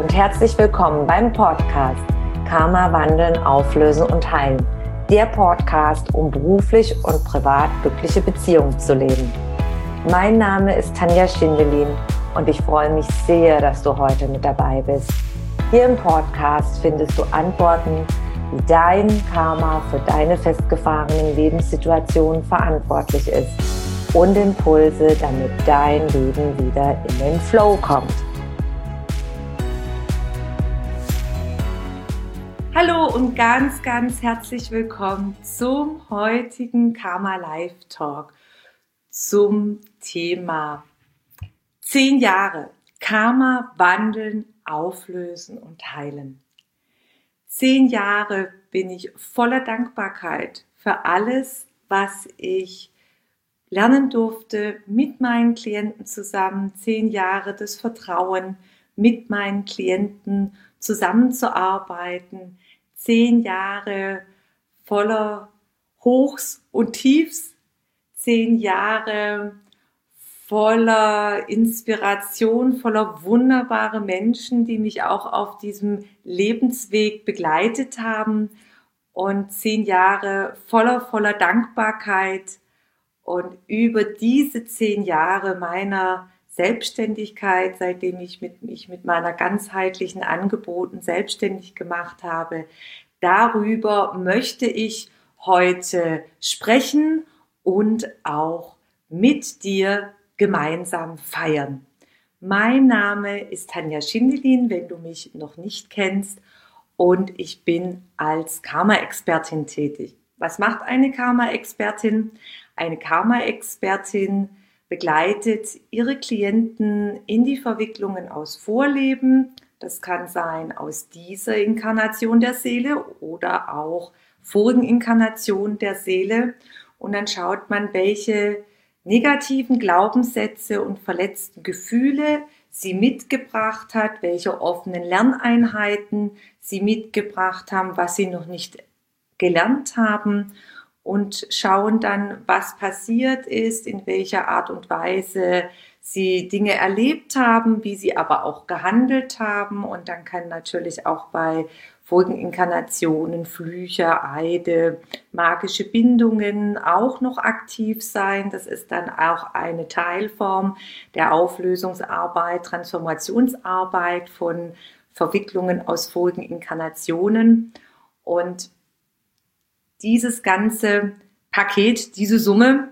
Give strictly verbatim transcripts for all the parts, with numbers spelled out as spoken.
und herzlich willkommen beim Podcast Karma wandeln, auflösen und heilen. Der Podcast, um beruflich und privat glückliche Beziehungen zu leben. Mein Name ist Tanja Schindelin und ich freue mich sehr, dass du heute mit dabei bist. Hier im Podcast findest du Antworten, wie dein Karma für deine festgefahrenen Lebenssituationen verantwortlich ist und Impulse, damit dein Leben wieder in den Flow kommt. Hallo und ganz, ganz herzlich willkommen zum heutigen Karma Live Talk zum Thema zehn Jahre Karma wandeln, auflösen und heilen. Zehn Jahre bin ich voller Dankbarkeit für alles, was ich lernen durfte mit meinen Klienten zusammen. Zehn Jahre das Vertrauen, mit meinen Klienten zusammenzuarbeiten. Zehn Jahre voller Hochs und Tiefs. Zehn Jahre voller Inspiration, voller wunderbare Menschen, die mich auch auf diesem Lebensweg begleitet haben. Und zehn Jahre voller, voller Dankbarkeit. Und über diese zehn Jahre meiner Selbstständigkeit, seitdem ich mit, mich mit meiner ganzheitlichen Angeboten selbstständig gemacht habe, darüber möchte ich heute sprechen und auch mit dir gemeinsam feiern. Mein Name ist Tanja Schindelin, wenn du mich noch nicht kennst, und ich bin als Karma-Expertin tätig. Was macht eine Karma-Expertin? Eine Karma-Expertin begleitet ihre Klienten in die Verwicklungen aus Vorleben. Das kann sein aus dieser Inkarnation der Seele oder auch vorigen Inkarnationen der Seele. Und dann schaut man, welche negativen Glaubenssätze und verletzten Gefühle sie mitgebracht hat, welche offenen Lerneinheiten sie mitgebracht haben, was sie noch nicht gelernt haben. Und schauen dann, was passiert ist, in welcher Art und Weise sie Dinge erlebt haben, wie sie aber auch gehandelt haben. Und dann kann natürlich auch bei vorigen Inkarnationen Flüche, Eide, magische Bindungen auch noch aktiv sein. Das ist dann auch eine Teilform der Auflösungsarbeit, Transformationsarbeit von Verwicklungen aus vorigen Inkarnationen. Und dieses ganze Paket, diese Summe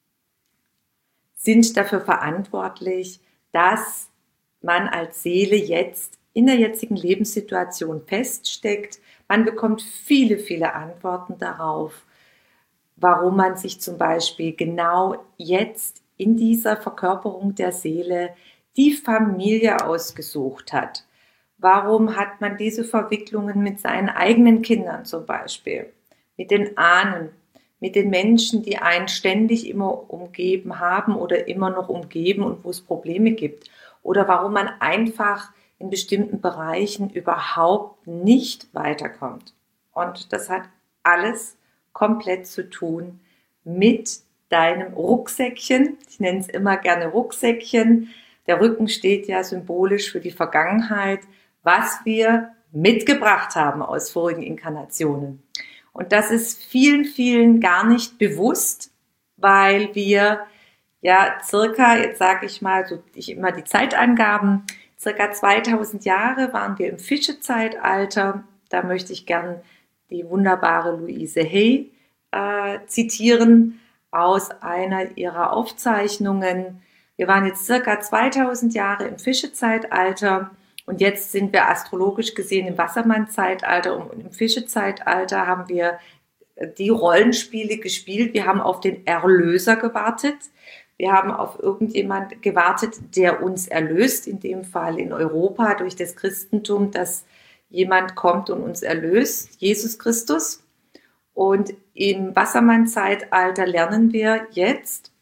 sind dafür verantwortlich, dass man als Seele jetzt in der jetzigen Lebenssituation feststeckt. Man bekommt viele, viele Antworten darauf, warum man sich zum Beispiel genau jetzt in dieser Verkörperung der Seele die Familie ausgesucht hat. Warum hat man diese Verwicklungen mit seinen eigenen Kindern zum Beispiel? Mit den Ahnen, mit den Menschen, die einen ständig immer umgeben haben oder immer noch umgeben und wo es Probleme gibt. Oder warum man einfach in bestimmten Bereichen überhaupt nicht weiterkommt. Und das hat alles komplett zu tun mit deinem Rucksäckchen. Ich nenne es immer gerne Rucksäckchen. Der Rücken steht ja symbolisch für die Vergangenheit, was wir mitgebracht haben aus vorigen Inkarnationen. Und das ist vielen, vielen gar nicht bewusst, weil wir ja circa, jetzt sage ich mal, so ich immer die Zeitangaben, circa zweitausend Jahre waren wir im Fischezeitalter. Da möchte ich gern die wunderbare Louise Hay äh, zitieren aus einer ihrer Aufzeichnungen. Wir waren jetzt circa zweitausend Jahre im Fischezeitalter. Und jetzt sind wir astrologisch gesehen im Wassermann-Zeitalter, und im Fischezeitalter haben wir die Rollenspiele gespielt. Wir haben auf den Erlöser gewartet. Wir haben auf irgendjemand gewartet, der uns erlöst, in dem Fall in Europa durch das Christentum, dass jemand kommt und uns erlöst, Jesus Christus. Und im Wassermann-Zeitalter lernen wir jetzt,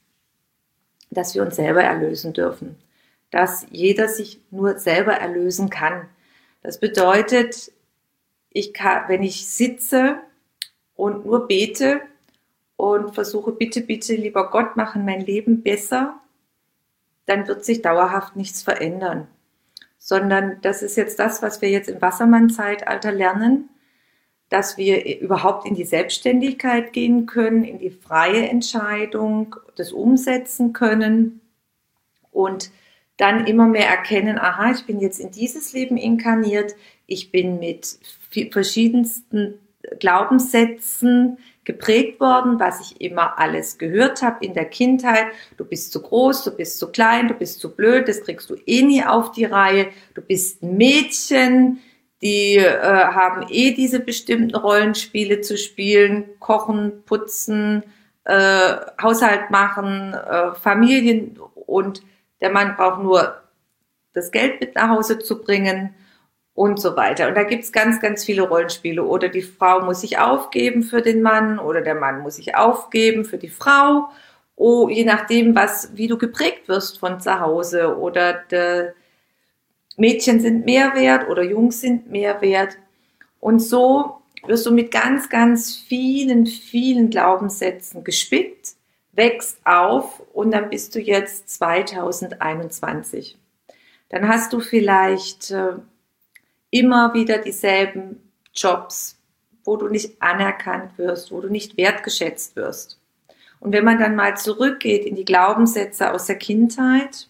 dass wir uns selber erlösen dürfen. Dass jeder sich nur selber erlösen kann. Das bedeutet, ich kann, wenn ich sitze und nur bete und versuche, bitte, bitte, lieber Gott, machen mein Leben besser, dann wird sich dauerhaft nichts verändern. sondern das ist jetzt das, was wir jetzt im Wassermann-Zeitalter lernen, dass wir überhaupt in die Selbstständigkeit gehen können, in die freie Entscheidung, das umsetzen können und dann immer mehr erkennen, aha, ich bin jetzt in dieses Leben inkarniert, ich bin mit verschiedensten Glaubenssätzen geprägt worden, was ich immer alles gehört habe in der Kindheit. Du bist zu groß, du bist zu klein, du bist zu blöd, das kriegst du eh nie auf die Reihe. Du bist ein Mädchen, die äh, haben eh diese bestimmten Rollenspiele zu spielen, kochen, putzen, äh, Haushalt machen, äh, Familien, und der Mann braucht nur das Geld mit nach Hause zu bringen und so weiter. Und da gibt's ganz, ganz viele Rollenspiele. Oder die Frau muss sich aufgeben für den Mann oder der Mann muss sich aufgeben für die Frau. Oh, je nachdem, was, wie du geprägt wirst von zu Hause. Oder der Mädchen sind mehr wert oder Jungs sind mehr wert. Und so wirst du mit ganz, ganz vielen, vielen Glaubenssätzen gespickt, wächst auf und dann bist du jetzt zweitausendeinundzwanzig. Dann hast du vielleicht äh, immer wieder dieselben Jobs, wo du nicht anerkannt wirst, wo du nicht wertgeschätzt wirst. Und wenn man dann mal zurückgeht in die Glaubenssätze aus der Kindheit,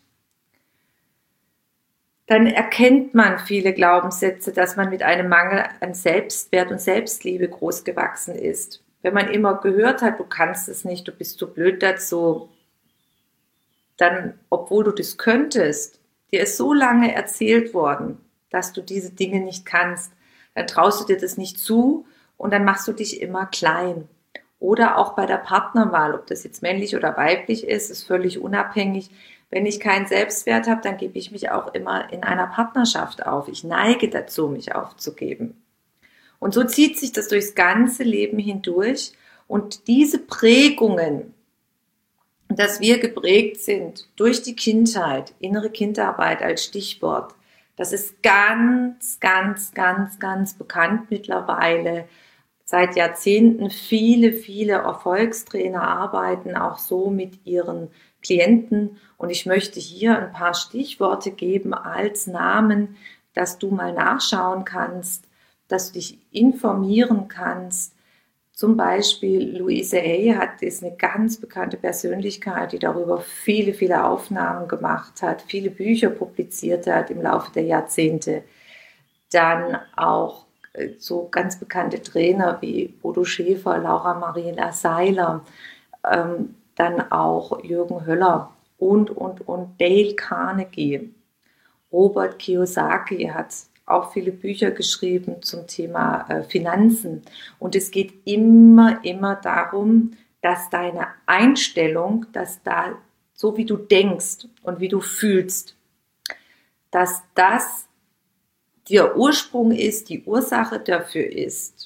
dann erkennt man viele Glaubenssätze, dass man mit einem Mangel an Selbstwert und Selbstliebe großgewachsen ist. Wenn man immer gehört hat, du kannst es nicht, du bist zu blöd dazu, dann, obwohl du das könntest, dir ist so lange erzählt worden, dass du diese Dinge nicht kannst, dann traust du dir das nicht zu und dann machst du dich immer klein. Oder auch bei der Partnerwahl, ob das jetzt männlich oder weiblich ist, ist völlig unabhängig. Wenn ich keinen Selbstwert habe, dann gebe ich mich auch immer in einer Partnerschaft auf. Ich neige dazu, mich aufzugeben. Und so zieht sich das durchs ganze Leben hindurch. Und diese Prägungen, dass wir geprägt sind durch die Kindheit, innere Kindarbeit als Stichwort, das ist ganz, ganz, ganz, ganz bekannt mittlerweile. Seit Jahrzehnten viele, viele Erfolgstrainer arbeiten auch so mit ihren Klienten. Und ich möchte hier ein paar Stichworte geben als Namen, dass du mal nachschauen kannst, dass du dich informieren kannst. Zum Beispiel Louise Hay hat, ist eine ganz bekannte Persönlichkeit, die darüber viele, viele Aufnahmen gemacht hat, viele Bücher publiziert hat im Laufe der Jahrzehnte. Dann auch so ganz bekannte Trainer wie Bodo Schäfer, Laura Mariela Seiler, ähm, dann auch Jürgen Höller und, und, und Dale Carnegie. Robert Kiyosaki hat auch viele Bücher geschrieben zum Thema äh, Finanzen. Und es geht immer, immer darum, dass deine Einstellung, dass da, so wie du denkst und wie du fühlst, dass das der Ursprung ist, die Ursache dafür ist,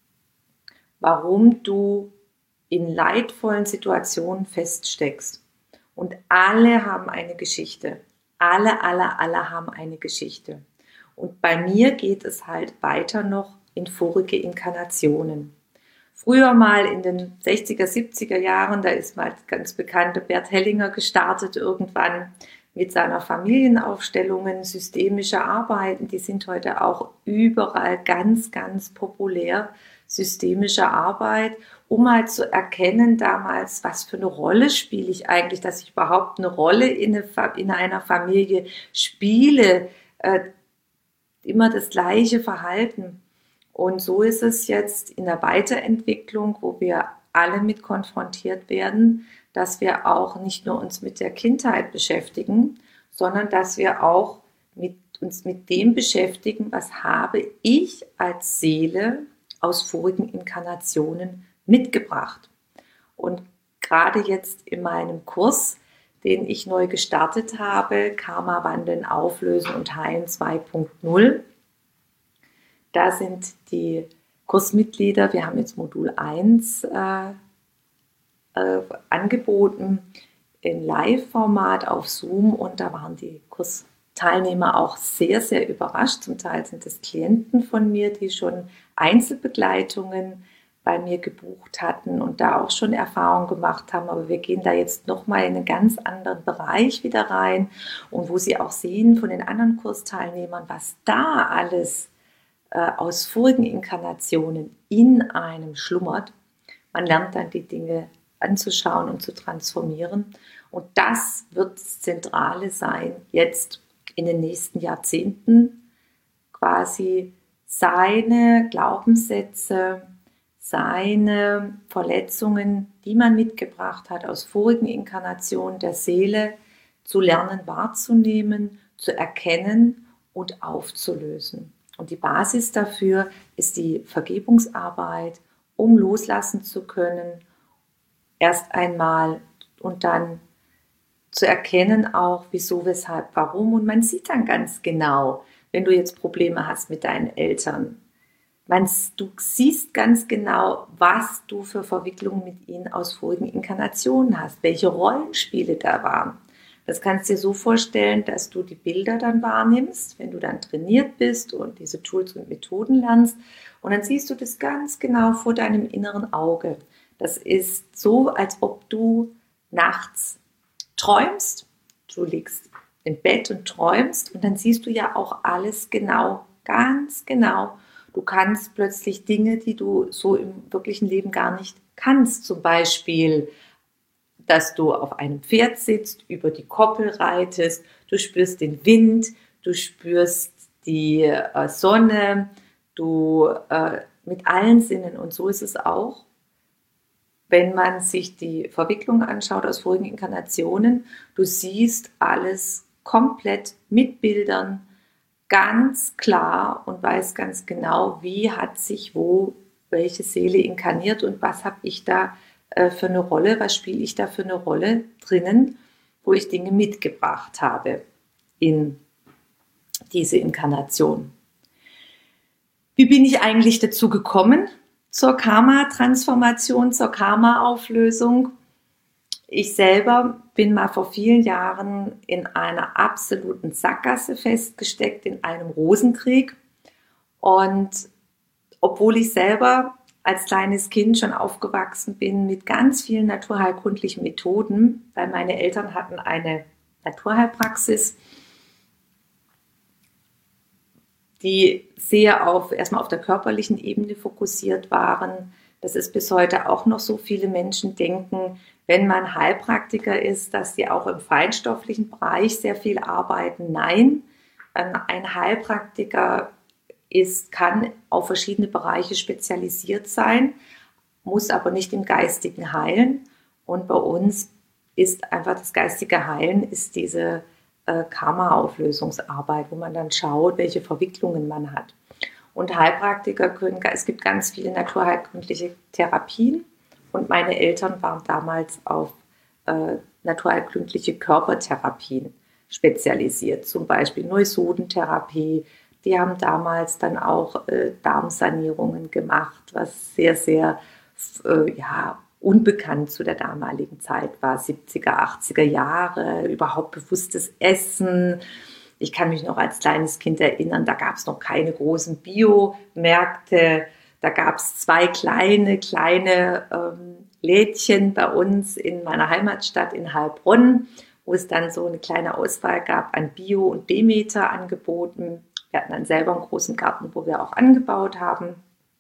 warum du in leidvollen Situationen feststeckst. Und alle haben eine Geschichte. Alle, alle, alle haben eine Geschichte. Und bei mir geht es halt weiter noch in vorige Inkarnationen. Früher mal in den sechziger, siebziger Jahren, da ist mal ganz bekannte Bert Hellinger gestartet irgendwann mit seiner Familienaufstellungen, systemische Arbeiten, die sind heute auch überall ganz, ganz populär, systemische Arbeit, um mal zu erkennen damals, was für eine Rolle spiele ich eigentlich, dass ich überhaupt eine Rolle in, eine, in einer Familie spiele, äh, immer das gleiche Verhalten. Und so ist es jetzt in der Weiterentwicklung, wo wir alle mit konfrontiert werden, dass wir auch nicht nur uns mit der Kindheit beschäftigen, sondern dass wir auch mit, uns mit dem beschäftigen, was habe ich als Seele aus vorigen Inkarnationen mitgebracht. Und gerade jetzt in meinem Kurs, den ich neu gestartet habe, Karma wandeln, auflösen und heilen zwei Punkt null, da sind die Kursmitglieder, wir haben jetzt Modul eins äh, äh, angeboten, in Live-Format auf Zoom, und da waren die Kursteilnehmer auch sehr, sehr überrascht. Zum Teil sind es Klienten von mir, die schon Einzelbegleitungen bei mir gebucht hatten und da auch schon Erfahrungen gemacht haben. Aber wir gehen da jetzt nochmal in einen ganz anderen Bereich wieder rein und wo Sie auch sehen von den anderen Kursteilnehmern, was da alles äh, aus vorigen Inkarnationen in einem schlummert. Man lernt dann die Dinge anzuschauen und zu transformieren. Und das wird das Zentrale sein, jetzt in den nächsten Jahrzehnten quasi seine Glaubenssätze, seine Verletzungen, die man mitgebracht hat aus vorigen Inkarnationen der Seele, zu lernen wahrzunehmen, zu erkennen und aufzulösen. Und die Basis dafür ist die Vergebungsarbeit, um loslassen zu können, erst einmal und dann zu erkennen auch, wieso, weshalb, warum. Und man sieht dann ganz genau, wenn du jetzt Probleme hast mit deinen Eltern, man, du siehst ganz genau, was du für Verwicklungen mit ihnen aus vorigen Inkarnationen hast, welche Rollenspiele da waren. Das kannst du dir so vorstellen, dass du die Bilder dann wahrnimmst, wenn du dann trainiert bist und diese Tools und Methoden lernst. Und dann siehst du das ganz genau vor deinem inneren Auge. Das ist so, als ob du nachts träumst. Du liegst im Bett und träumst und dann siehst du ja auch alles genau, ganz genau. Du kannst plötzlich Dinge, die du so im wirklichen Leben gar nicht kannst. Zum Beispiel, dass du auf einem Pferd sitzt, über die Koppel reitest, du spürst den Wind, du spürst die äh, Sonne, du äh, mit allen Sinnen. Und so ist es auch, wenn man sich die Verwicklung anschaut aus vorigen Inkarnationen. Du siehst alles komplett mit Bildern, ganz klar und weiß ganz genau, wie hat sich wo welche Seele inkarniert und was habe ich da äh, für eine Rolle, was spiele ich da für eine Rolle drinnen, wo ich Dinge mitgebracht habe in diese Inkarnation. Wie bin ich eigentlich dazu gekommen zur Karma-Transformation, zur Karma-Auflösung? Ich selber bin mal vor vielen Jahren in einer absoluten Sackgasse festgesteckt, in einem Rosenkrieg. Und obwohl ich selber als kleines Kind schon aufgewachsen bin mit ganz vielen naturheilkundlichen Methoden, weil meine Eltern hatten eine Naturheilpraxis, die sehr auf, erstmal auf der körperlichen Ebene fokussiert waren. Das ist bis heute auch noch so, viele Menschen denken, wenn man Heilpraktiker ist, dass sie auch im feinstofflichen Bereich sehr viel arbeiten. Nein, ein Heilpraktiker ist, kann auf verschiedene Bereiche spezialisiert sein, muss aber nicht im Geistigen heilen. Und bei uns ist einfach das geistige Heilen, ist diese äh, Karma-Auflösungsarbeit, wo man dann schaut, welche Verwicklungen man hat. Und Heilpraktiker können, es gibt ganz viele naturheilkundliche Therapien und meine Eltern waren damals auf äh, naturheilkundliche Körpertherapien spezialisiert, zum Beispiel Neusodentherapie. Die haben damals dann auch äh, Darmsanierungen gemacht, was sehr, sehr äh, ja, unbekannt zu der damaligen Zeit war, siebziger, achtziger Jahre, überhaupt bewusstes Essen. Ich kann mich noch als kleines Kind erinnern, da gab es noch keine großen Biomärkte. Da gab es zwei kleine, kleine ähm, Lädchen bei uns in meiner Heimatstadt in Heilbronn, wo es dann so eine kleine Auswahl gab an Bio- und Demeter-Angeboten. Wir hatten dann selber einen großen Garten, wo wir auch angebaut haben.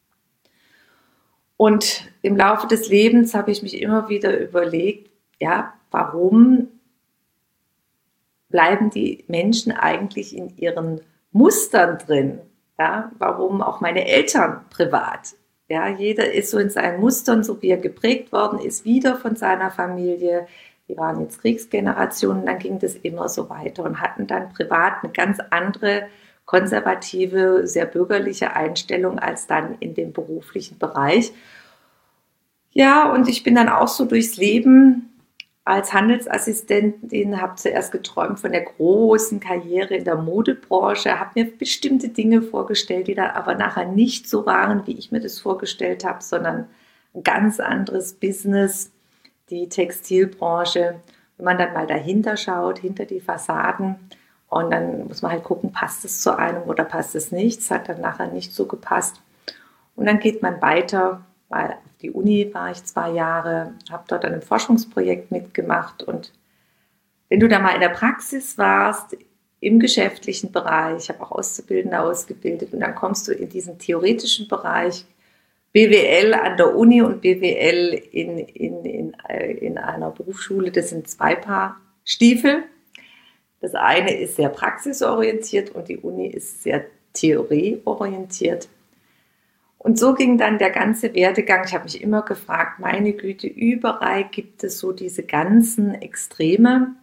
Und im Laufe des Lebens habe ich mich immer wieder überlegt, ja, warum bleiben die Menschen eigentlich in ihren Mustern drin? Ja, warum auch meine Eltern privat? Ja, jeder ist so in seinen Mustern, so wie er geprägt worden ist, wieder von seiner Familie. Die waren jetzt Kriegsgenerationen, dann ging das immer so weiter und hatten dann privat eine ganz andere, konservative, sehr bürgerliche Einstellung als dann in dem beruflichen Bereich. Ja, und ich bin dann auch so durchs Leben als Handelsassistentin, habe zuerst geträumt von der großen Karriere in der Modebranche, habe mir bestimmte Dinge vorgestellt, die dann aber nachher nicht so waren, wie ich mir das vorgestellt habe, sondern ein ganz anderes Business, die Textilbranche. Wenn man dann mal dahinter schaut, hinter die Fassaden, und dann muss man halt gucken, passt es zu einem oder passt es nicht. Es hat dann nachher nicht so gepasst. Und dann geht man weiter weil auf die Uni war ich zwei Jahre, habe dort an einem Forschungsprojekt mitgemacht. Und wenn du da mal in der Praxis warst, im geschäftlichen Bereich, ich habe auch Auszubildende ausgebildet, und dann kommst du in diesen theoretischen Bereich, B W L an der Uni und B W L in, in, in, in einer Berufsschule, das sind zwei Paar Stiefel. Das eine ist sehr praxisorientiert und die Uni ist sehr theorieorientiert. Und so ging dann der ganze Werdegang. Ich habe mich immer gefragt, meine Güte, überall gibt es so diese ganzen Extreme.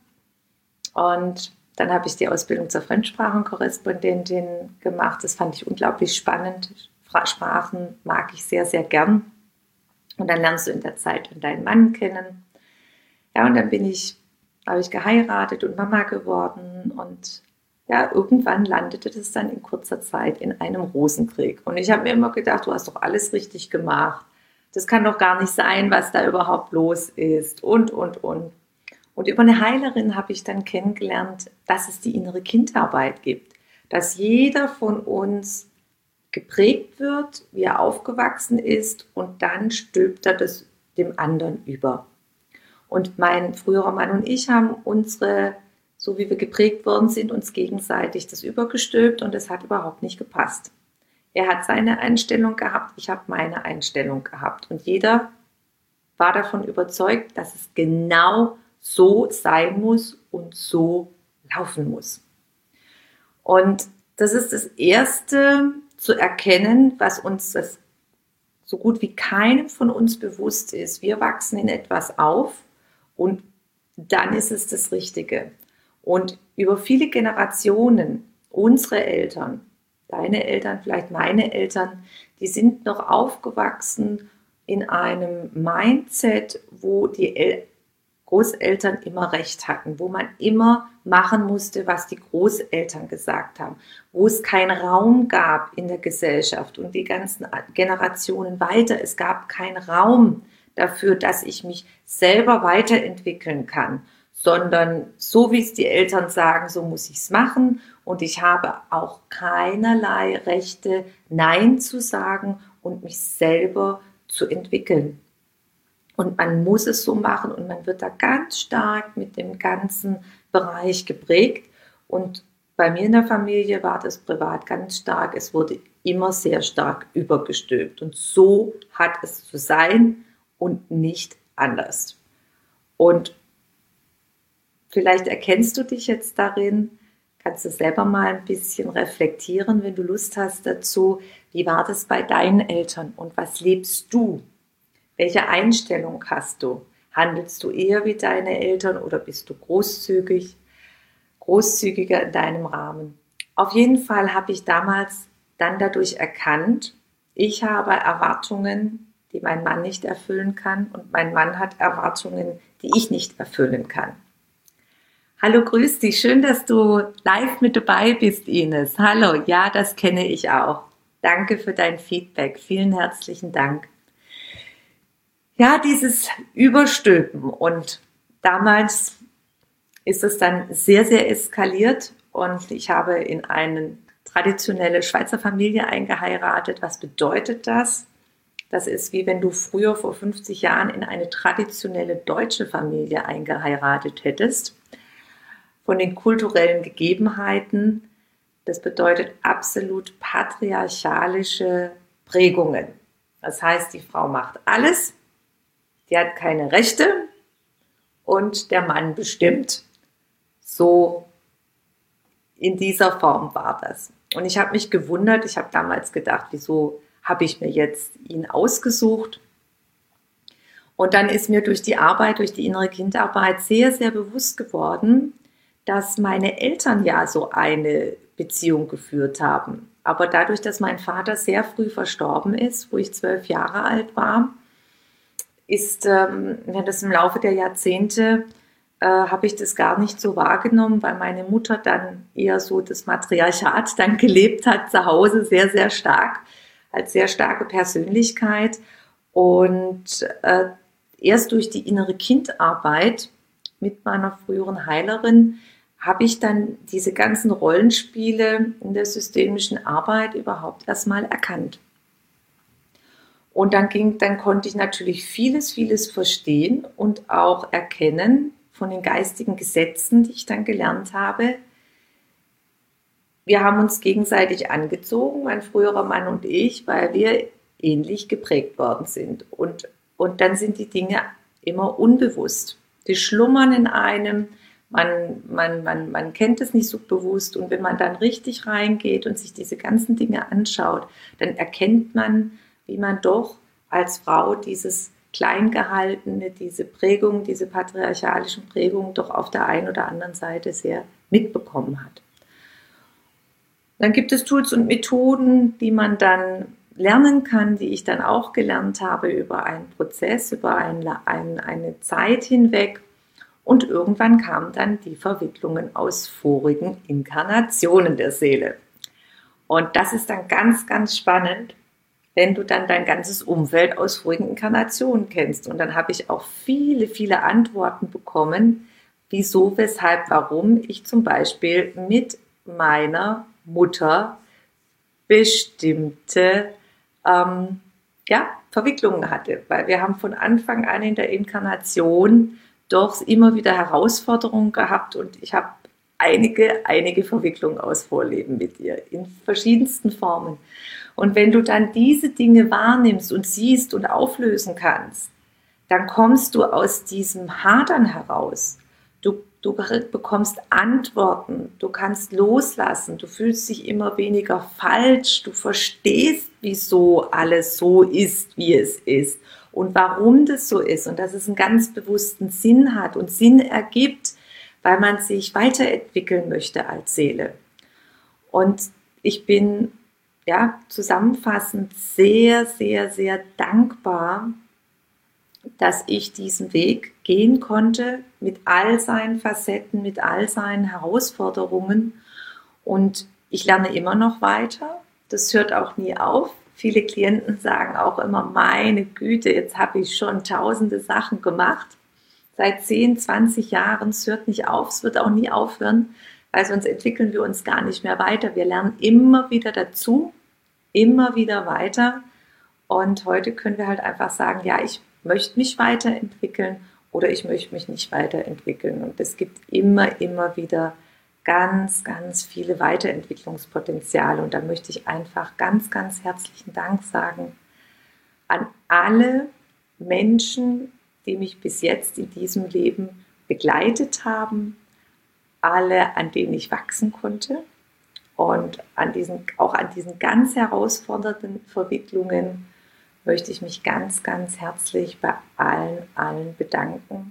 Und dann habe ich die Ausbildung zur Fremdsprachenkorrespondentin gemacht. Das fand ich unglaublich spannend. Sprachen mag ich sehr, sehr gern. Und dann lernst du in der Zeit deinen Mann kennen. Ja, und dann bin ich, habe ich geheiratet und Mama geworden. Und ja, irgendwann landete das dann in kurzer Zeit in einem Rosenkrieg. Und ich habe mir immer gedacht, du hast doch alles richtig gemacht. Das kann doch gar nicht sein, was da überhaupt los ist. Und, und, und. Und über eine Heilerin habe ich dann kennengelernt, dass es die innere Kindarbeit gibt. Dass jeder von uns geprägt wird, wie er aufgewachsen ist, und dann stülpt er das dem anderen über. Und mein früherer Mann und ich haben unsere, so wie wir geprägt worden sind, uns gegenseitig das übergestülpt, und das hat überhaupt nicht gepasst. Er hat seine Einstellung gehabt, ich habe meine Einstellung gehabt, und jeder war davon überzeugt, dass es genau so sein muss und so laufen muss. Und das ist das Erste, zu erkennen, was uns das so gut wie keinem von uns bewusst ist. Wir wachsen in etwas auf und dann ist es das Richtige. Und über viele Generationen, unsere Eltern, deine Eltern, vielleicht meine Eltern, die sind noch aufgewachsen in einem Mindset, wo die El- Großeltern immer recht hatten, wo man immer machen musste, was die Großeltern gesagt haben, wo es keinen Raum gab in der Gesellschaft und die ganzen Generationen weiter. Es gab keinen Raum dafür, dass ich mich selber weiterentwickeln kann, sondern so wie es die Eltern sagen, so muss ich es machen, und ich habe auch keinerlei Rechte, Nein zu sagen und mich selber zu entwickeln. Und man muss es so machen, und man wird da ganz stark mit dem ganzen Bereich geprägt. Und bei mir in der Familie war das privat ganz stark. Es wurde immer sehr stark übergestülpt. Und so hat es zu sein und nicht anders. Und vielleicht erkennst du dich jetzt darin, kannst du selber mal ein bisschen reflektieren, wenn du Lust hast dazu. Wie war das bei deinen Eltern und was lebst du? Welche Einstellung hast du? Handelst du eher wie deine Eltern oder bist du großzügig, großzügiger in deinem Rahmen? Auf jeden Fall habe ich damals dann dadurch erkannt, ich habe Erwartungen, die mein Mann nicht erfüllen kann, und mein Mann hat Erwartungen, die ich nicht erfüllen kann. Hallo, grüß dich. Schön, dass du live mit dabei bist, Ines. Hallo, ja, das kenne ich auch. Danke für dein Feedback. Vielen herzlichen Dank. Ja, dieses Überstülpen, und damals ist es dann sehr, sehr eskaliert, und ich habe in eine traditionelle Schweizer Familie eingeheiratet. Was bedeutet das? Das ist wie wenn du früher vor fünfzig Jahren in eine traditionelle deutsche Familie eingeheiratet hättest. Von den kulturellen Gegebenheiten, das bedeutet absolut patriarchalische Prägungen. Das heißt, die Frau macht alles, die hat keine Rechte und der Mann bestimmt. So in dieser Form war das. Und ich habe mich gewundert, ich habe damals gedacht, wieso habe ich mir jetzt ihn ausgesucht? Und dann ist mir durch die Arbeit, durch die innere Kindarbeit sehr, sehr bewusst geworden, dass meine Eltern ja so eine Beziehung geführt haben. Aber dadurch, dass mein Vater sehr früh verstorben ist, wo ich zwölf Jahre alt war, ist, ähm, wenn das im Laufe der Jahrzehnte, äh, habe ich das gar nicht so wahrgenommen, weil meine Mutter dann eher so das Matriarchat dann gelebt hat, zu Hause sehr, sehr stark, als sehr starke Persönlichkeit. Und äh, erst durch die innere Kindarbeit mit meiner früheren Heilerin habe ich dann diese ganzen Rollenspiele in der systemischen Arbeit überhaupt erstmal erkannt. Und dann ging, dann konnte ich natürlich vieles, vieles verstehen und auch erkennen von den geistigen Gesetzen, die ich dann gelernt habe. Wir haben uns gegenseitig angezogen, mein früherer Mann und ich, weil wir ähnlich geprägt worden sind. Und, und dann sind die Dinge immer unbewusst. Die schlummern in einem, man, man, man, man kennt es nicht so bewusst. Und wenn man dann richtig reingeht und sich diese ganzen Dinge anschaut, dann erkennt man, wie man doch als Frau dieses Kleingehaltene, diese Prägung, diese patriarchalischen Prägungen doch auf der einen oder anderen Seite sehr mitbekommen hat. Dann gibt es Tools und Methoden, die man dann lernen kann, die ich dann auch gelernt habe über einen Prozess, über ein, ein, eine Zeit hinweg. Und irgendwann kamen dann die Verwicklungen aus vorigen Inkarnationen der Seele. Und das ist dann ganz, ganz spannend, wenn du dann dein ganzes Umfeld aus vorigen Inkarnationen kennst. Und dann habe ich auch viele, viele Antworten bekommen, wieso, weshalb, warum ich zum Beispiel mit meiner Mutter bestimmte ähm, ja, Verwicklungen hatte. Weil wir haben von Anfang an in der Inkarnation doch immer wieder Herausforderungen gehabt und ich habe einige, einige Verwicklungen aus Vorleben mit ihr in verschiedensten Formen. Und wenn du dann diese Dinge wahrnimmst und siehst und auflösen kannst, dann kommst du aus diesem Hadern heraus. Du, du bekommst Antworten, du kannst loslassen, du fühlst dich immer weniger falsch, du verstehst, wieso alles so ist, wie es ist und warum das so ist und dass es einen ganz bewussten Sinn hat und Sinn ergibt, weil man sich weiterentwickeln möchte als Seele. Und ich bin ja zusammenfassend sehr, sehr, sehr dankbar, dass ich diesen Weg gehen konnte mit all seinen Facetten, mit all seinen Herausforderungen und ich lerne immer noch weiter. Das hört auch nie auf. Viele Klienten sagen auch immer, meine Güte, jetzt habe ich schon tausende Sachen gemacht. Seit zehn, zwanzig Jahren, es hört nicht auf, es wird auch nie aufhören, weil sonst entwickeln wir uns gar nicht mehr weiter. Wir lernen immer wieder dazu, immer wieder weiter und heute können wir halt einfach sagen, ja, ich möchte mich weiterentwickeln oder ich möchte mich nicht weiterentwickeln. Und es gibt immer, immer wieder ganz, ganz viele Weiterentwicklungspotenziale. Und da möchte ich einfach ganz, ganz herzlichen Dank sagen an alle Menschen, die mich bis jetzt in diesem Leben begleitet haben, alle, an denen ich wachsen konnte und an diesen, auch an diesen ganz herausfordernden Verwicklungen möchte ich mich ganz, ganz herzlich bei allen, allen bedanken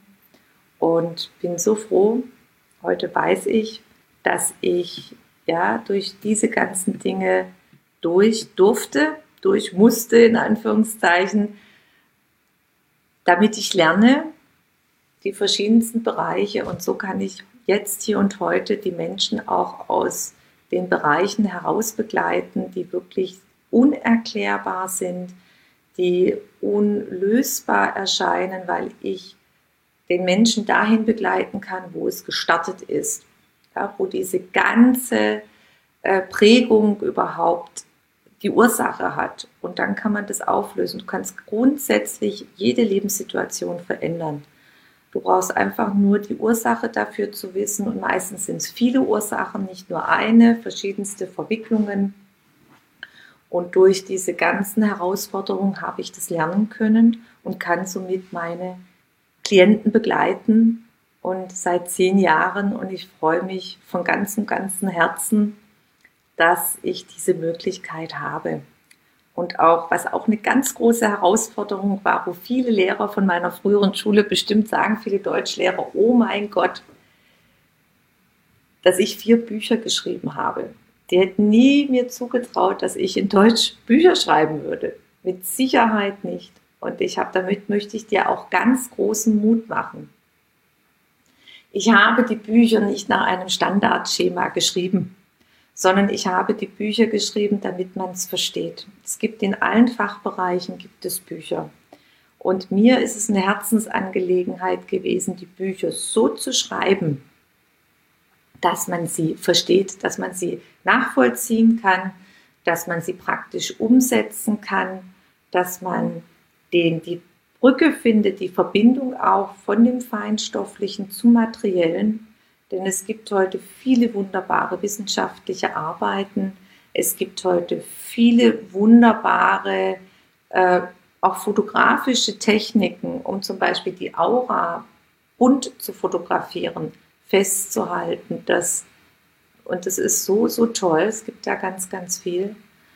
und bin so froh. Heute weiß ich, dass ich ja durch diese ganzen Dinge durch durfte, durch musste in Anführungszeichen, damit ich lerne die verschiedensten Bereiche und so kann ich jetzt hier und heute die Menschen auch aus den Bereichen heraus begleiten, die wirklich unerklärbar sind, die unlösbar erscheinen, weil ich den Menschen dahin begleiten kann, wo es gestartet ist, ja, wo diese ganze äh, Prägung überhaupt die Ursache hat. Und dann kann man das auflösen. Du kannst grundsätzlich jede Lebenssituation verändern. Du brauchst einfach nur die Ursache dafür zu wissen und meistens sind es viele Ursachen, nicht nur eine, verschiedenste Verwicklungen. Und durch diese ganzen Herausforderungen habe ich das lernen können und kann somit meine Klienten begleiten und seit zehn Jahren und ich freue mich von ganzem, ganzem Herzen, dass ich diese Möglichkeit habe. Und auch, was auch eine ganz große Herausforderung war, wo viele Lehrer von meiner früheren Schule bestimmt sagen, viele Deutschlehrer, oh mein Gott, dass ich vier Bücher geschrieben habe. Die hätten nie mir zugetraut, dass ich in Deutsch Bücher schreiben würde. Mit Sicherheit nicht. Und ich habe, damit möchte ich dir auch ganz großen Mut machen. Ich habe die Bücher nicht nach einem Standardschema geschrieben, sondern ich habe die Bücher geschrieben, damit man es versteht. Es gibt in allen Fachbereichen gibt es Bücher. Und mir ist es eine Herzensangelegenheit gewesen, die Bücher so zu schreiben, dass man sie versteht, dass man sie nachvollziehen kann, dass man sie praktisch umsetzen kann, dass man den, die Brücke findet, die Verbindung auch von dem Feinstofflichen zum Materiellen. Denn es gibt heute viele wunderbare wissenschaftliche Arbeiten. Es gibt heute viele wunderbare, äh, auch fotografische Techniken, um zum Beispiel die Aura bunt zu fotografieren, festzuhalten. Das, und das ist so, so toll. Es gibt da ganz, ganz viel.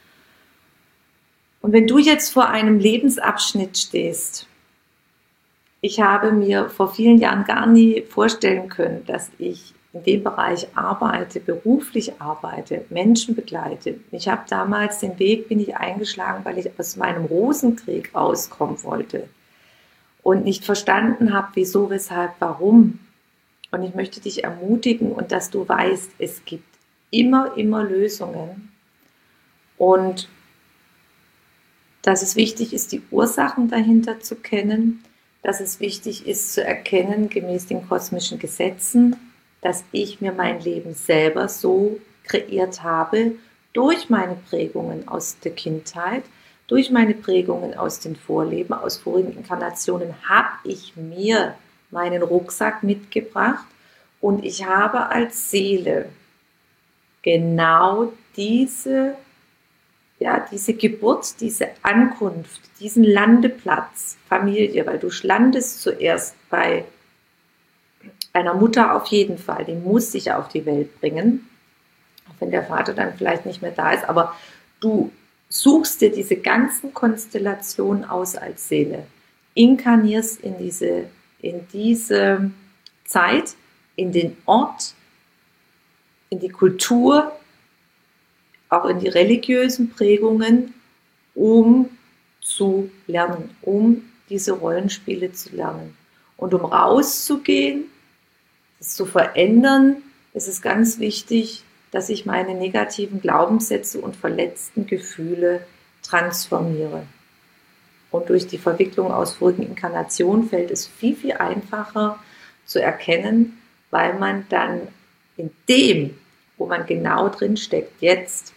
Und wenn du jetzt vor einem Lebensabschnitt stehst, ich habe mir vor vielen Jahren gar nie vorstellen können, dass ich in dem Bereich arbeite, beruflich arbeite, Menschen begleite. Ich habe damals den Weg, bin ich eingeschlagen, weil ich aus meinem Rosenkrieg rauskommen wollte und nicht verstanden habe, wieso, weshalb, warum. Und ich möchte dich ermutigen und dass du weißt, es gibt immer, immer Lösungen und dass es wichtig ist, die Ursachen dahinter zu kennen, dass es wichtig ist zu erkennen, gemäß den kosmischen Gesetzen, dass ich mir mein Leben selber so kreiert habe, durch meine Prägungen aus der Kindheit, durch meine Prägungen aus den Vorleben, aus vorigen Inkarnationen, habe ich mir meinen Rucksack mitgebracht und ich habe als Seele genau diese Ja, diese Geburt, diese Ankunft, diesen Landeplatz, Familie, weil du landest zuerst bei einer Mutter auf jeden Fall, die muss dich auf die Welt bringen, auch wenn der Vater dann vielleicht nicht mehr da ist, aber du suchst dir diese ganzen Konstellationen aus als Seele, inkarnierst in diese, in diese Zeit, in den Ort, in die Kultur, auch in die religiösen Prägungen, um zu lernen, um diese Rollenspiele zu lernen. Und um rauszugehen, es zu verändern, ist es ganz wichtig, dass ich meine negativen Glaubenssätze und verletzten Gefühle transformiere. Und durch die Verwicklung aus vorigen Inkarnationen fällt es viel, viel einfacher zu erkennen, weil man dann in dem, wo man genau drin steckt, jetzt,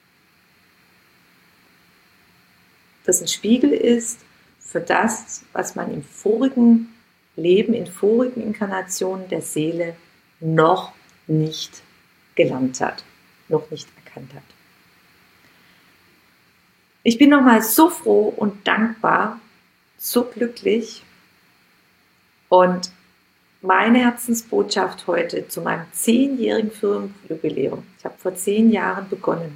das ein Spiegel ist für das, was man im vorigen Leben, in vorigen Inkarnationen der Seele noch nicht gelernt hat, noch nicht erkannt hat. Ich bin nochmal so froh und dankbar, so glücklich und meine Herzensbotschaft heute zu meinem zehnjährigen Firmenjubiläum. Ich habe vor zehn Jahren begonnen.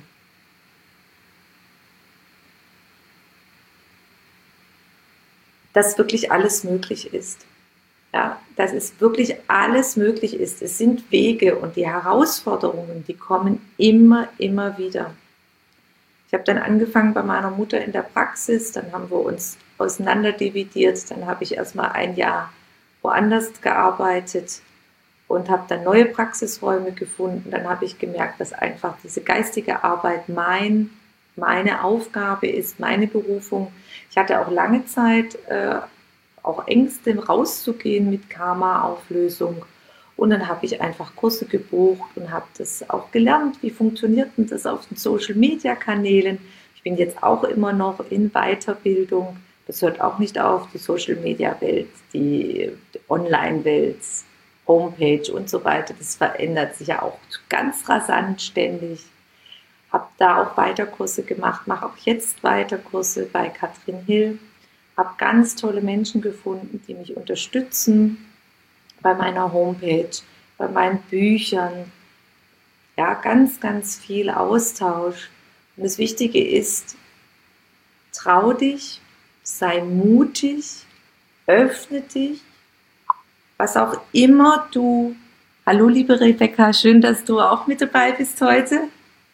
Dass wirklich alles möglich ist. Ja, dass es wirklich alles möglich ist. Es sind Wege und die Herausforderungen, die kommen immer, immer wieder. Ich habe dann angefangen bei meiner Mutter in der Praxis, dann haben wir uns auseinanderdividiert, dann habe ich erstmal ein Jahr woanders gearbeitet und habe dann neue Praxisräume gefunden. Dann habe ich gemerkt, dass einfach diese geistige Arbeit mein, meine Aufgabe ist, meine Berufung. Ich hatte auch lange Zeit äh, auch Ängste, rauszugehen mit Karma-Auflösung. Und dann habe ich einfach Kurse gebucht und habe das auch gelernt, wie funktioniert denn das auf den Social-Media-Kanälen. Ich bin jetzt auch immer noch in Weiterbildung. Das hört auch nicht auf, die Social-Media-Welt, die Online-Welt, Homepage und so weiter. Das verändert sich ja auch ganz rasant ständig. Habe da auch Weiterkurse gemacht, mache auch jetzt Weiterkurse bei Katrin Hill. Habe ganz tolle Menschen gefunden, die mich unterstützen bei meiner Homepage, bei meinen Büchern. Ja, ganz, ganz viel Austausch. Und das Wichtige ist, trau dich, sei mutig, öffne dich, was auch immer du... Hallo liebe Rebecca, schön, dass du auch mit dabei bist heute.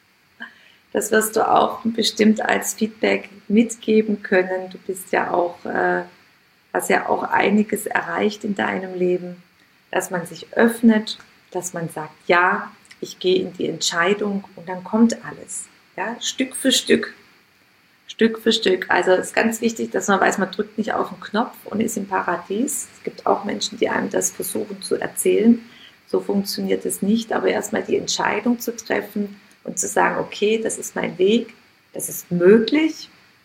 Das wirst du auch bestimmt als Feedback mitgeben können. Du bist ja auch, äh, hast ja auch einiges erreicht in deinem Leben, dass man sich öffnet, dass man sagt, ja, ich gehe in die Entscheidung und dann kommt alles, ja, Stück für Stück, Stück für Stück. Also es ist ganz wichtig, dass man weiß, man drückt nicht auf den Knopf und ist im Paradies. Es gibt auch Menschen, die einem das versuchen zu erzählen. So funktioniert es nicht, aber erstmal die Entscheidung zu treffen und zu sagen, okay, das ist mein Weg, das ist möglich.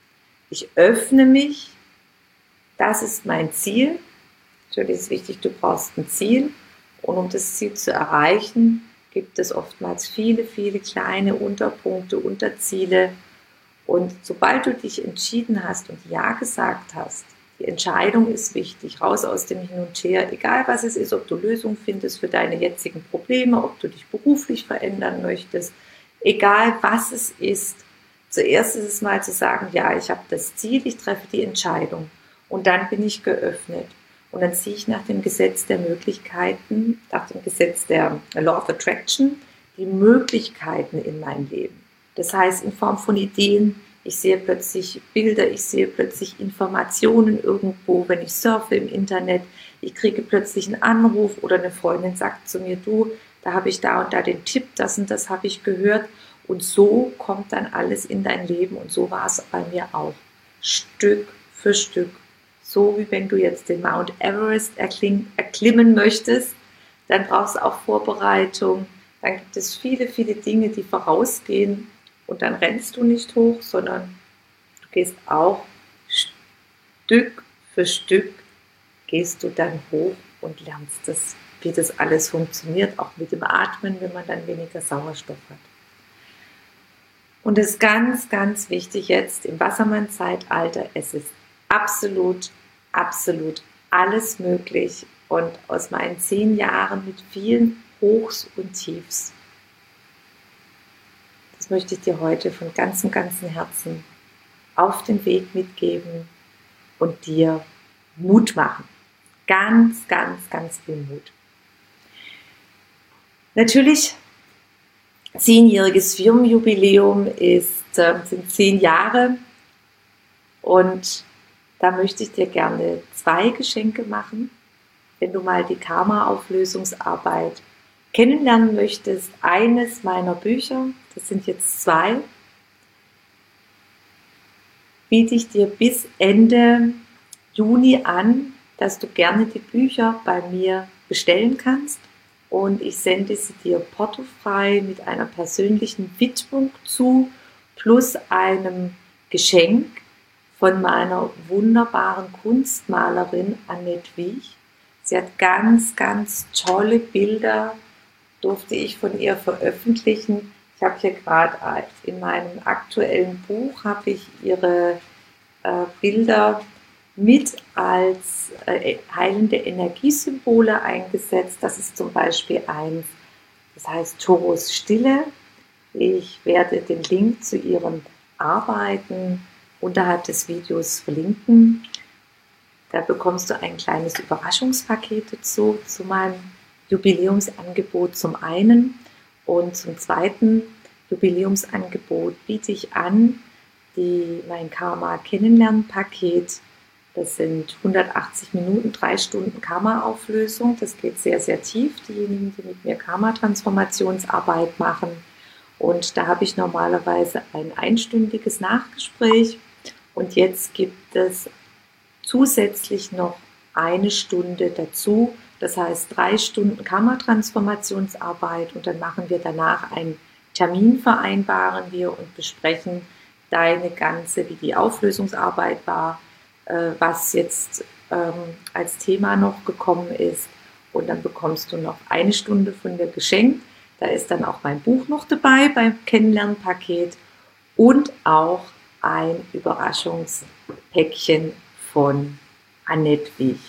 Ich öffne mich, das ist mein Ziel. Natürlich ist wichtig, du brauchst ein Ziel und um das Ziel zu erreichen, gibt es oftmals viele, viele kleine Unterpunkte, Unterziele und sobald du dich entschieden hast und Ja gesagt hast, die Entscheidung ist wichtig, raus aus dem Hin und Her, egal was es ist, ob du Lösungen findest für deine jetzigen Probleme, ob du dich beruflich verändern möchtest, egal was es ist, zuerst ist es mal zu sagen, ja, ich habe das Ziel, ich treffe die Entscheidung und dann bin ich geöffnet. Und dann ziehe ich nach dem Gesetz der Möglichkeiten, nach dem Gesetz der Law of Attraction, die Möglichkeiten in mein Leben. Das heißt, in Form von Ideen, ich sehe plötzlich Bilder, ich sehe plötzlich Informationen irgendwo, wenn ich surfe im Internet, ich kriege plötzlich einen Anruf oder eine Freundin sagt zu mir, du, da habe ich da und da den Tipp, das und das habe ich gehört. Und so kommt dann alles in dein Leben und so war es bei mir auch. Stück für Stück. So wie wenn du jetzt den Mount Everest erklimmen möchtest, dann brauchst du auch Vorbereitung. Dann gibt es viele, viele Dinge, die vorausgehen und dann rennst du nicht hoch, sondern du gehst auch Stück für Stück, gehst du dann hoch und lernst das, wie das alles funktioniert, auch mit dem Atmen, wenn man dann weniger Sauerstoff hat. Und es ist ganz, ganz wichtig jetzt im Wassermann-Zeitalter, es ist absolut, absolut alles möglich und aus meinen zehn Jahren mit vielen Hochs und Tiefs, das möchte ich dir heute von ganzem, ganzem Herzen auf den Weg mitgeben und dir Mut machen. Ganz, ganz, ganz viel Mut. Natürlich, zehnjähriges Firmenjubiläum ist, äh, sind zehn Jahre und da möchte ich dir gerne zwei Geschenke machen, wenn du mal die Karma-Auflösungsarbeit kennenlernen möchtest. Eines meiner Bücher, das sind jetzt zwei, biete ich dir bis Ende Juni an, dass du gerne die Bücher bei mir bestellen kannst und ich sende sie dir portofrei mit einer persönlichen Widmung zu, plus einem Geschenk von meiner wunderbaren Kunstmalerin Annette Wiech. Sie hat ganz, ganz tolle Bilder, durfte ich von ihr veröffentlichen. Ich habe hier gerade in meinem aktuellen Buch habe ich ihre äh, Bilder mit als äh, heilende Energiesymbole eingesetzt. Das ist zum Beispiel eins, das heißt Toros Stille. Ich werde den Link zu ihren Arbeiten unterhalb des Videos verlinken. Da bekommst du ein kleines Überraschungspaket dazu, zu meinem Jubiläumsangebot zum einen. Und zum zweiten Jubiläumsangebot biete ich an die, mein Karma-Kennenlernen-Paket. Das sind hundertachtzig Minuten, drei Stunden Karma-Auflösung. Das geht sehr, sehr tief, diejenigen, die mit mir Karma-Transformationsarbeit machen. Und da habe ich normalerweise ein einstündiges Nachgespräch. Und jetzt gibt es zusätzlich noch eine Stunde dazu. Das heißt drei Stunden Karma-Transformationsarbeit. Und dann machen wir danach einen Termin, vereinbaren wir und besprechen deine ganze, wie die Auflösungsarbeit war, was jetzt ähm, als Thema noch gekommen ist. Und dann bekommst du noch eine Stunde von mir geschenkt. Da ist dann auch mein Buch noch dabei beim Kennenlernpaket und auch ein Überraschungspäckchen von Annette Wiech.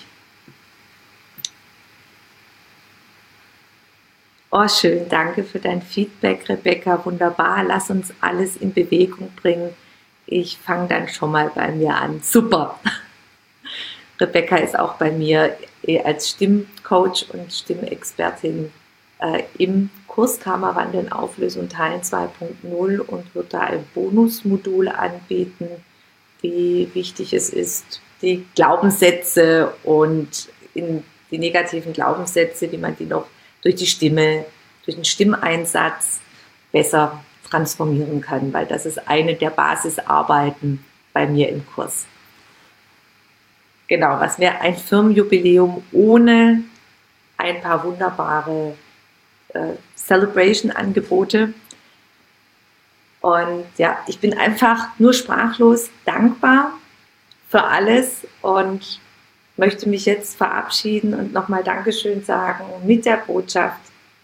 Oh, schön, danke für dein Feedback, Rebecca. Wunderbar, lass uns alles in Bewegung bringen. Ich fange dann schon mal bei mir an. Super. Rebecca ist auch bei mir als Stimmcoach und Stimmexpertin äh, im Kurs Karma Wandeln Auflösen Teilen zwei Punkt null und wird da ein Bonusmodul anbieten, wie wichtig es ist, die Glaubenssätze und in die negativen Glaubenssätze, wie man die noch durch die Stimme, durch den Stimmeinsatz besser transformieren kann, weil das ist eine der Basisarbeiten bei mir im Kurs. Genau, was wäre ein Firmenjubiläum ohne ein paar wunderbare äh, Celebration-Angebote? Und ja, ich bin einfach nur sprachlos dankbar für alles und möchte mich jetzt verabschieden und nochmal Dankeschön sagen mit der Botschaft: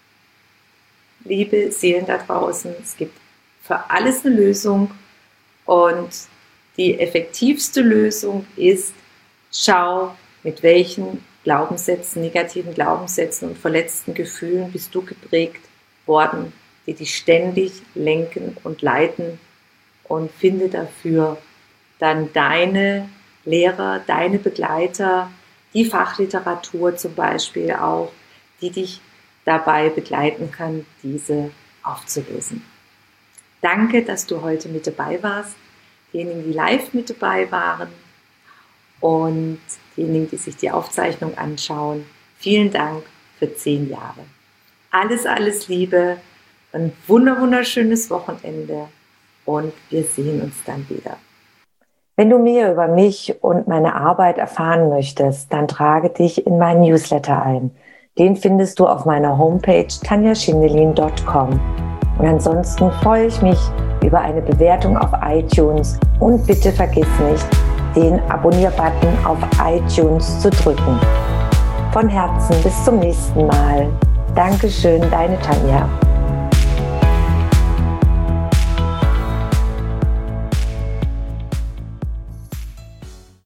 Liebe Seelen da draußen, es gibt für alles eine Lösung und die effektivste Lösung ist, schau, mit welchen Glaubenssätzen, negativen Glaubenssätzen und verletzten Gefühlen bist du geprägt worden, die dich ständig lenken und leiten, und finde dafür dann deine Lehrer, deine Begleiter, die Fachliteratur zum Beispiel auch, die dich dabei begleiten kann, diese aufzulösen. Danke, dass du heute mit dabei warst, diejenigen, die live mit dabei waren und diejenigen, die sich die Aufzeichnung anschauen. Vielen Dank für zehn Jahre. Alles, alles Liebe, ein wunder, wunderschönes Wochenende und wir sehen uns dann wieder. Wenn du mehr über mich und meine Arbeit erfahren möchtest, dann trage dich in meinen Newsletter ein. Den findest du auf meiner Homepage tanja schindelin punkt com. Und ansonsten freue ich mich über eine Bewertung auf iTunes und bitte vergiss nicht, den Abonnier-Button auf iTunes zu drücken. Von Herzen bis zum nächsten Mal. Dankeschön, deine Tanja.